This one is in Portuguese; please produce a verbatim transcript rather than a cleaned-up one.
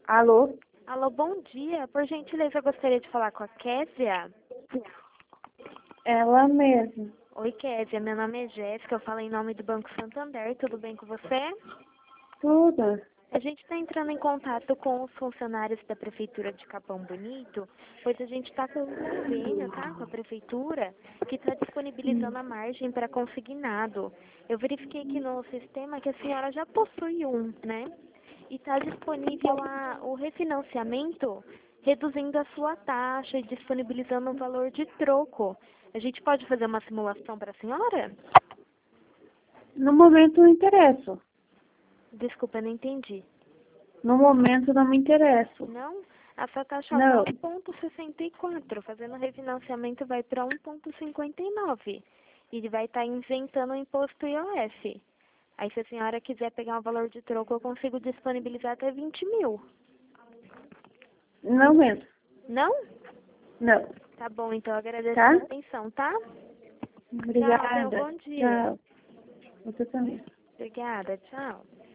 Alô? Alô, bom dia. Por gentileza, eu gostaria de falar com a Késia. Ela mesma. Oi, Késia. Meu nome é Jéssica. Eu falo em nome do Banco Santander. Tudo bem com você? Tudo. A gente está entrando em contato com os funcionários da Prefeitura de Capão Bonito, pois a gente está com um convênio, tá, com a Prefeitura, que está disponibilizando a margem para consignado. Eu verifiquei aqui no sistema que a senhora já possui um, né? E está disponível a, o refinanciamento, reduzindo a sua taxa e disponibilizando um valor de troco. A gente pode fazer uma simulação para a senhora? No momento não interesso. Desculpa, eu não entendi. No momento não me interesso. Não? A sua taxa Não. é um vírgula sessenta e quatro. Fazendo refinanciamento vai para um vírgula cinquenta e nove. E ele vai estar isentando o imposto I O F. Aí se a senhora quiser pegar um valor de troco, eu consigo disponibilizar até vinte mil. Não mesmo. Não? Não. Tá bom, então eu agradeço Tá? a atenção, tá? Tchau, tenha um Obrigada. bom dia. Tchau. Você também. Obrigada, tchau.